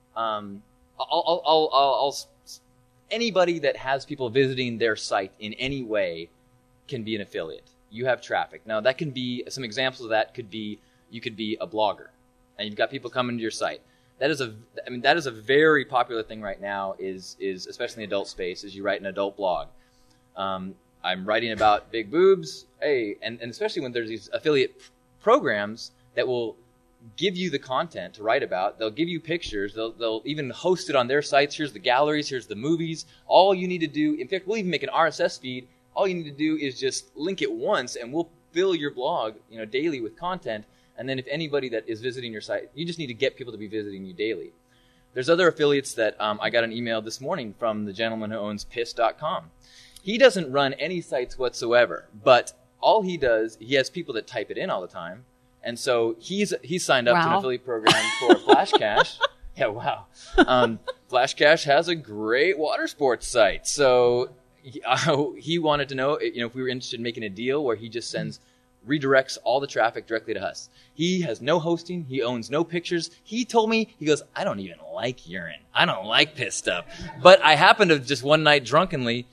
anybody that has people visiting their site in any way can be an affiliate. You have traffic. Now that can be some examples of that. Could be you could be a blogger, and you've got people coming to your site. That is a very popular thing right now. Is especially in the adult space. Is you write an adult blog. I'm writing about big boobs. Hey, and especially when there's these affiliate programs that will give you the content to write about. They'll give you pictures. They'll even host it on their sites. Here's the galleries. Here's the movies. All you need to do, in fact, we'll even make an RSS feed. All you need to do is just link it once, and we'll fill your blog, daily with content. And then if anybody that is visiting your site, you just need to get people to be visiting you daily. There's other affiliates that I got an email this morning from the gentleman who owns piss.com. He doesn't run any sites whatsoever, but all he does, he has people that type it in all the time. And so he's signed up to an affiliate program for Flash Cash. Yeah, wow. Flash Cash has a great water sports site. So he wanted to know, if we were interested in making a deal where he just redirects all the traffic directly to us. He has no hosting. He owns no pictures. He told me, he goes, I don't even like urine. I don't like piss stuff. But I happened to just one night drunkenly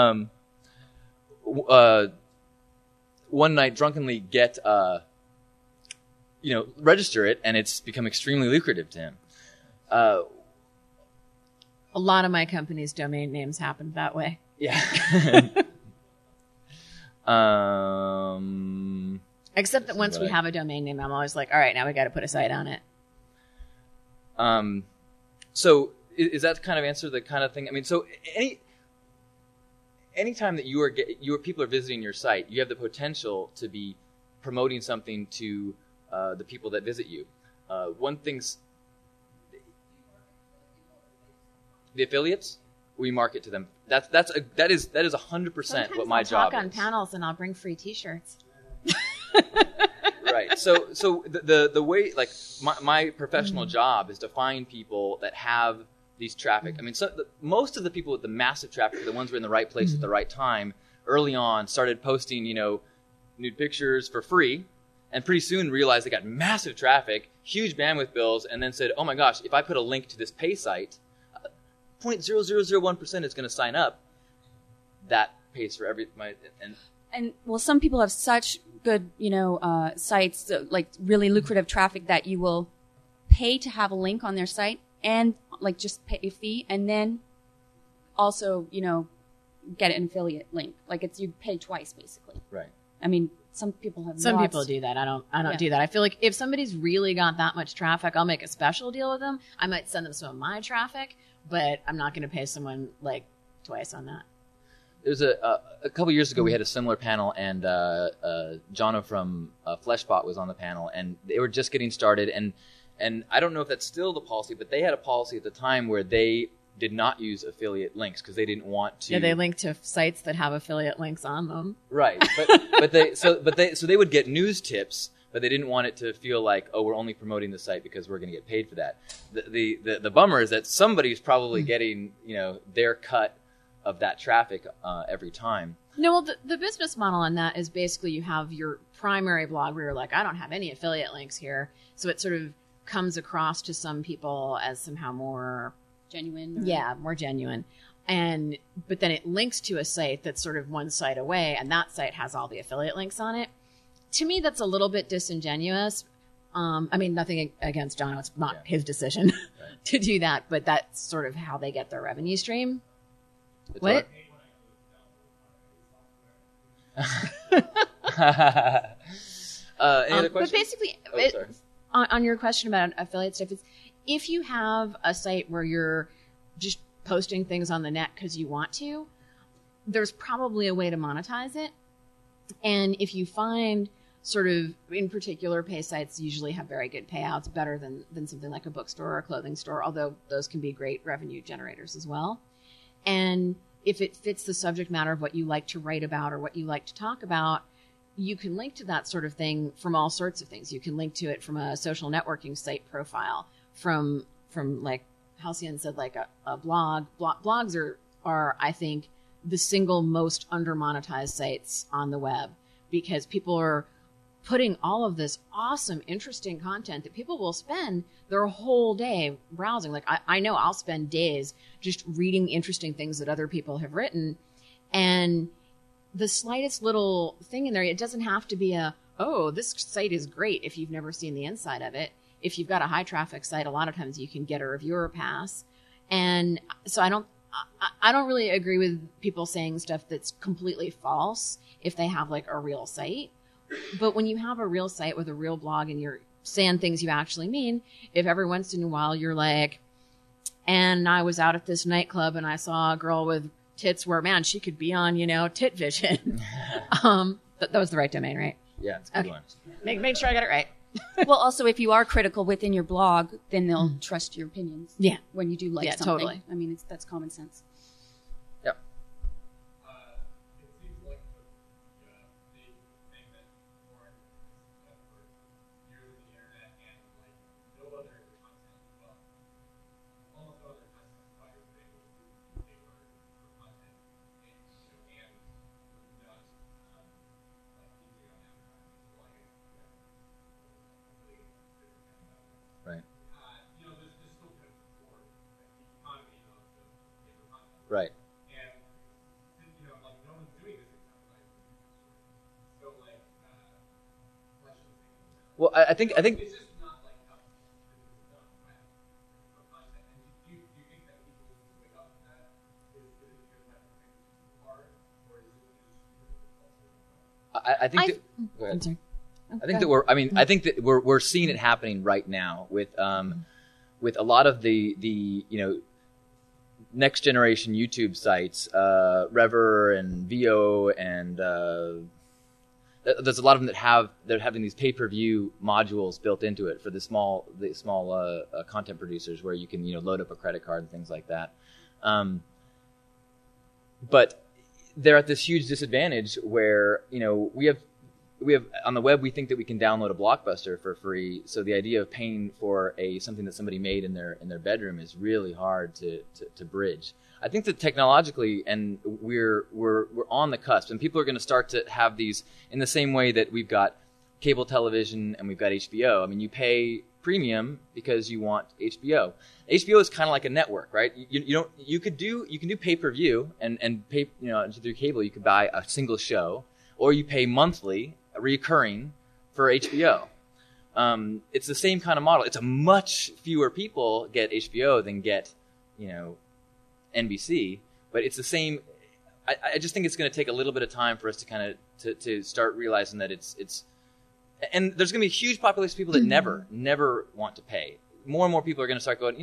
get, register it, and it's become extremely lucrative to him. A lot of my company's domain names happened that way. Yeah. Except that once we have a domain name, I'm always like, all right, now we got to put a site on it. So is that kind of answer the kind of thing? I mean, so anytime that people are visiting your site, you have the potential to be promoting something to the people that visit you. One thing's the affiliates. We market to them. That is 100% what my job is. I'll talk on panels and I'll bring free T-shirts. Right. So the way, like, my professional job is to find people that have these traffic. I mean, most of the people with the massive traffic are the ones who are in the right place at the right time. Early on, started posting, nude pictures for free, and pretty soon realized they got massive traffic, huge bandwidth bills, and then said, oh my gosh, if I put a link to this pay site, 0.0001% is going to sign up. That pays for And some people have such good, sites, like really lucrative traffic that you will pay to have a link on their site and like just pay a fee and then also, get an affiliate link. Like you pay twice basically. Right. I mean, some people have Some people do that. I don't do that. I feel like if somebody's really got that much traffic, I'll make a special deal with them. I might send them some of my traffic, but I'm not going to pay someone like twice on that. There's a couple years ago we had a similar panel, and Jono from Fleshbot was on the panel, and they were just getting started, and I don't know if that's still the policy, but they had a policy at the time where they did not use affiliate links because they didn't want to. Yeah, they link to sites that have affiliate links on them. Right, but they would get news tips, but they didn't want it to feel like, oh, we're only promoting the site because we're going to get paid for that. The bummer is that somebody's probably getting their cut of that traffic every time. No, well, the business model on that is basically you have your primary blog where you're like, I don't have any affiliate links here, so it sort of comes across to some people as somehow more genuine. Yeah, more genuine. But then it links to a site that's sort of one site away, and that site has all the affiliate links on it. To me, that's a little bit disingenuous. I mean, nothing against John. It's not his decision to do that, but that's sort of how they get their revenue stream. It's what? Any other questions? But basically, on your question about affiliate stuff, it's if you have a site where you're just posting things on the net because you want to, there's probably a way to monetize it. And if you find sort of, in particular, pay sites usually have very good payouts, better than something like a bookstore or a clothing store, although those can be great revenue generators as well. And if it fits the subject matter of what you like to write about or what you like to talk about, you can link to that sort of thing from all sorts of things. You can link to it from a social networking site profile, from like Halcyon said, like a blog. Blogs are, I think, the single most under-monetized sites on the web because people are putting all of this awesome, interesting content that people will spend their whole day browsing. Like I know I'll spend days just reading interesting things that other people have written, and the slightest little thing in there, it doesn't have to be this site is great if you've never seen the inside of it. If you've got a high traffic site, a lot of times you can get a reviewer pass. And so I don't really agree with people saying stuff that's completely false if they have like a real site. But when you have a real site with a real blog and you're saying things you actually mean. If every once in a while you're like, and I was out at this nightclub and I saw a girl with tits where, man, she could be on, Tit Vision. That was the right domain, right? Yeah, it's a good Okay. one. Make sure I got it right. Well, also, if you are critical within your blog, then they'll trust your opinions. Yeah. When you do like Yeah, something. totally. I mean, that's common sense. Yep. It seems like the big thing that porn is for years of the internet and like no other content, well, almost no other content providers are able to pay for content and and not like easy on advertising. So like Right. there's still kind of support the economy of the paper content. Right. And like no one's doing this except like so like questions. Well, I think It's just not like how this is done, right? For content. And do you think that people will wake up to that? Is it because that thing is too hard, or is it just I think I- that, go ahead. I'm sorry. I think that I think that we're seeing it happening right now with a lot of the next generation YouTube sites, Rever and VO, and there's a lot of them they're having these pay-per-view modules built into it for the small content producers, where you can load up a credit card and things like that. But they're at this huge disadvantage where we have on the web, we think that we can download a Blockbuster for free. So the idea of paying for something that somebody made in their bedroom is really hard to bridge. I think that technologically, and we're on the cusp, and people are going to start to have these in the same way that we've got cable television and we've got HBO. I mean, you pay premium because you want HBO. HBO is kind of like a network, right? You can do pay-per-view and pay through cable. You could buy a single show, or you pay monthly, recurring, for HBO. It's the same kind of model. It's a much fewer people get HBO than get NBC, but it's the same. I just think it's going to take a little bit of time for us to kind of to start realizing that it's and there's going to be a huge population of people that never want to pay. More and more people are going to start going,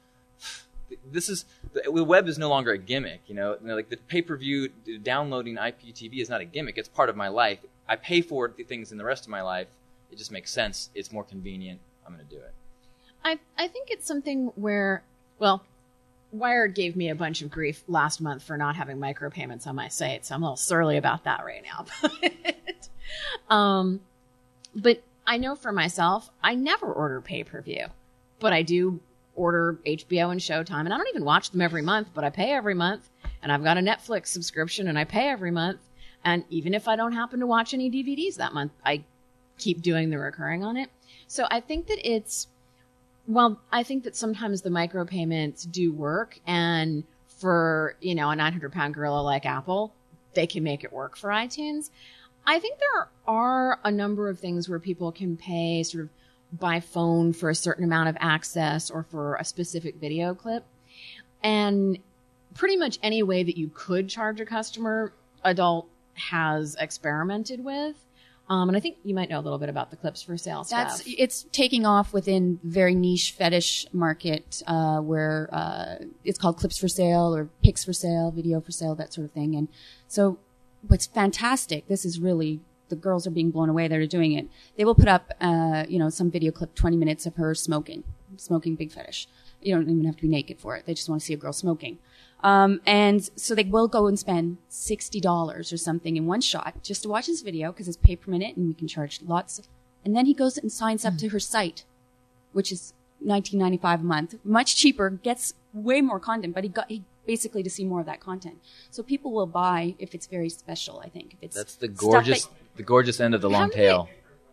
the web is no longer a gimmick. Like the pay-per-view downloading IPTV is not a gimmick. It's part of my life. I pay for the things in the rest of my life. It just makes sense. It's more convenient. I'm going to do it. I think it's something where, well, Wired gave me a bunch of grief last month for not having micropayments on my site, so I'm a little surly about that right now. But I know for myself, I never order pay-per-view, but I do order HBO and Showtime, and I don't even watch them every month, but I pay every month, and I've got a Netflix subscription, and I pay every month, and even if I don't happen to watch any DVDs that month, I keep doing the recurring on it. So I think that I think that sometimes the micropayments do work, and for, a 900-pound gorilla like Apple, they can make it work for iTunes. I think there are a number of things where people can pay sort of by phone for a certain amount of access or for a specific video clip. And pretty much any way that you could charge a customer, Adult has experimented with. And I think you might know a little bit about the clips for sale stuff. It's taking off within very niche fetish market, where, it's called clips for sale or pics for sale, video for sale, that sort of thing. And so what's fantastic, this is really, the girls are being blown away that are doing it. They will put up, some video clip, 20 minutes of her smoking big fetish. You don't even have to be naked for it. They just want to see a girl smoking. And so they will go and spend $60 or something in one shot just to watch this video because it's pay per minute and we can charge lots. And then he goes and signs up to her site, which is $19.95 a month, much cheaper, gets way more content, but he basically to see more of that content. So people will buy if it's very special, I think. If it's That's the gorgeous end of the long tail.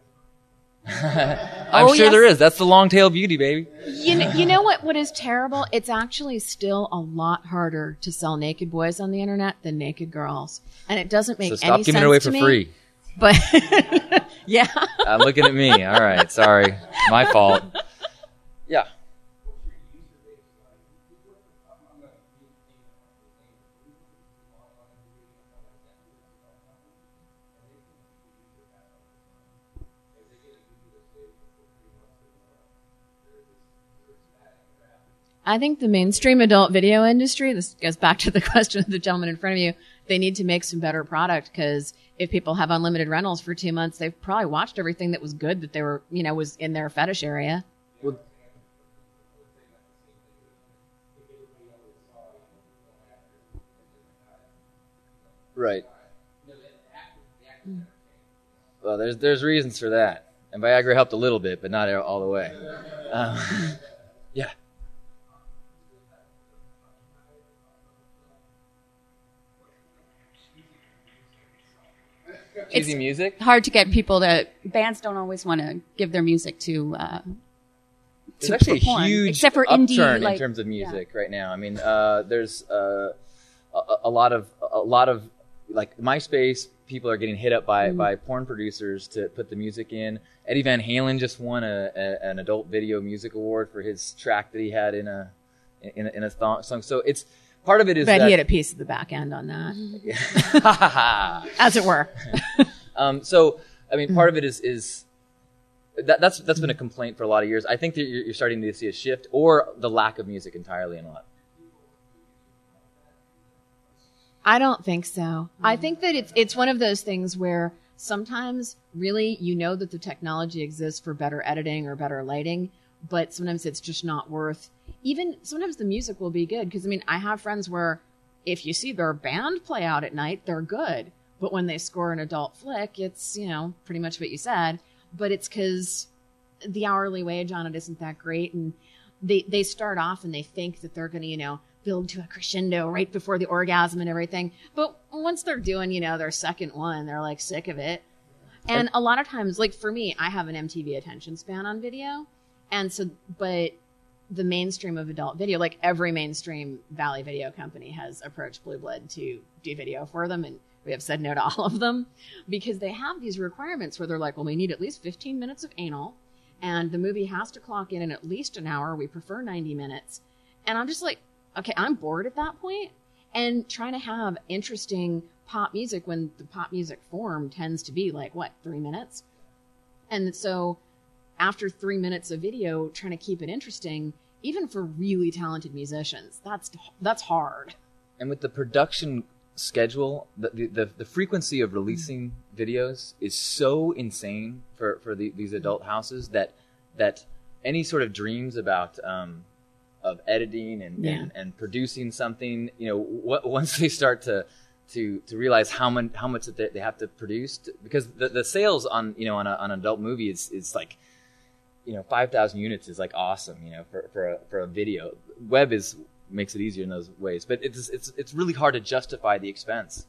Oh, I'm sure yes. there is. That's the long tail beauty, baby. You know what is terrible? It's actually still a lot harder to sell naked boys on the internet than naked girls. And it doesn't make So any stop sense giving it away to for me. free. But yeah. Looking at me. All right. Sorry. My fault. Yeah. I think the mainstream adult video industry, this goes back to the question of the gentleman in front of you, they need to make some better product, because if people have unlimited rentals for 2 months, they've probably watched everything that was good that they were, was in their fetish area. Well, right. Well, there's reasons for that, and Viagra helped a little bit, but not all the way. Yeah. Cheesy music. Hard to get people to, bands don't always want to give their music to There's actually a porn, huge except for upturn indie, in like, terms of music right now. I mean, there's a lot of like MySpace. People are getting hit up by porn producers to put the music in. Eddie Van Halen just won an adult video music award for his track that he had in a song. So it's part of it is But that he had a piece of the back end on that, as it were. So I mean, part of it is that's been a complaint for a lot of years. I think that you're starting to see a shift, or the lack of music entirely in a lot. I don't think so. I think that it's one of those things where sometimes really that the technology exists for better editing or better lighting, but sometimes it's just not worth. Even sometimes the music will be good, because I mean, I have friends where if you see their band play out at night, they're good, but when they score an adult flick, it's pretty much what you said. But it's because the hourly wage on it isn't that great, and they start off and they think that they're going to build to a crescendo right before the orgasm and everything. But once they're doing, their second one, they're like sick of it. And a lot of times, like for me, I have an MTV attention span on video. And so, but the mainstream of adult video, like every mainstream Valley video company has approached Blue Blood to do video for them. And we have said no to all of them, because they have these requirements where they're like, well, we need at least 15 minutes of anal, and the movie has to clock in at least an hour. We prefer 90 minutes. And I'm just like, okay, I'm bored at that point, and trying to have interesting pop music when the pop music form tends to be like, 3 minutes? And so after 3 minutes of video, trying to keep it interesting, even for really talented musicians, that's hard. And with the production schedule, the frequency of releasing videos is so insane for these adult houses that any sort of dreams about of editing and producing something, once they start to realize how much that they have to produce, because the sales on an adult movie is like 5,000 units is like awesome, for a video. Web makes it easier in those ways, but it's really hard to justify the expense.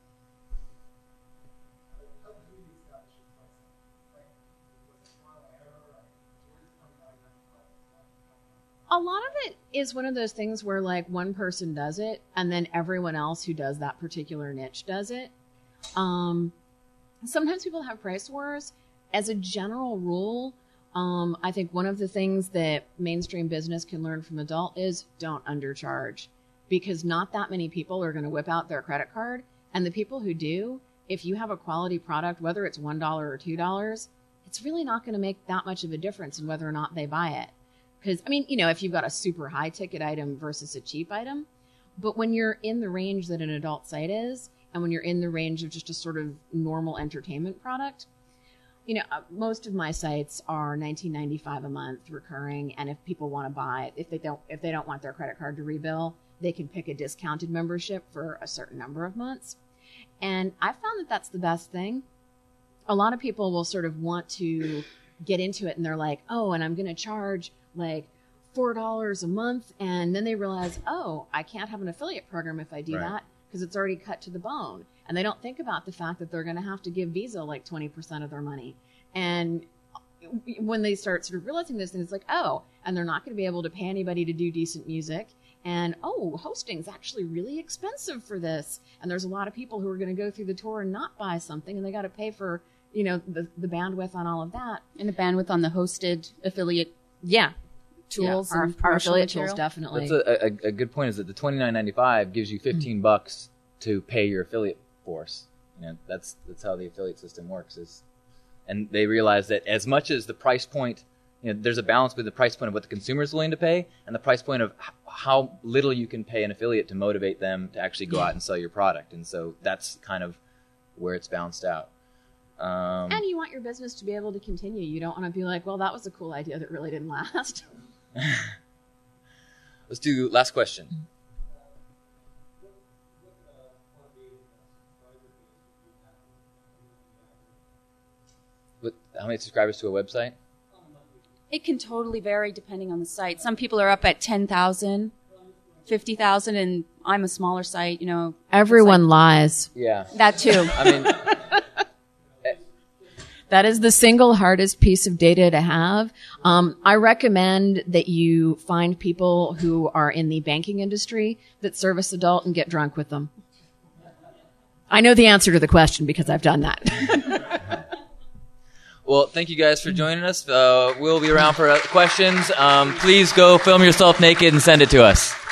A lot of it is one of those things where like one person does it and then everyone else who does that particular niche does it. Sometimes people have price wars. As a general rule, I think one of the things that mainstream business can learn from adult is don't undercharge, because not that many people are going to whip out their credit card. And the people who do, if you have a quality product, whether it's $1 or $2, it's really not going to make that much of a difference in whether or not they buy it. Because, I mean, if you've got a super high ticket item versus a cheap item, but when you're in the range that an adult site is, and when you're in the range of just a sort of normal entertainment product, most of my sites are $19.95 a month recurring. And if people want to buy it, if they don't want their credit card to rebill, they can pick a discounted membership for a certain number of months. And I found that that's the best thing. A lot of people will sort of want to get into it and they're like, oh, and I'm going to charge like $4 a month. And then they realize, oh, I can't have an affiliate program if I do that, because it's already cut to the bone. And they don't think about the fact that they're going to have to give Visa like 20% of their money. And when they start sort of realizing this, things, it's like, oh, and they're not going to be able to pay anybody to do decent music. And, oh, hosting's actually really expensive for this. And there's a lot of people who are going to go through the tour and not buy something, and they got to pay for, the bandwidth on all of that. And the bandwidth on the hosted affiliate tools. Our and affiliate material. tools, definitely. That's a good point, is that the $29.95 gives you $15 to pay your affiliate force. That's how the affiliate system works. And they realize that as much as the price point there's a balance with the price point of what the consumer is willing to pay and the price point of how little you can pay an affiliate to motivate them to actually go out and sell your product. And so that's kind of where it's balanced out. And you want your business to be able to continue. You don't want to be like, well, that was a cool idea that really didn't last. Let's do last question. How many subscribers to a website? It can totally vary depending on the site. Some people are up at 10,000, 50,000, and I'm a smaller site, Everyone lies. Yeah. That too. I mean, That is the single hardest piece of data to have. I recommend that you find people who are in the banking industry that service adult and get drunk with them. I know the answer to the question because I've done that. well, thank you guys for joining us. We'll be around for questions. Please go film yourself naked and send it to us.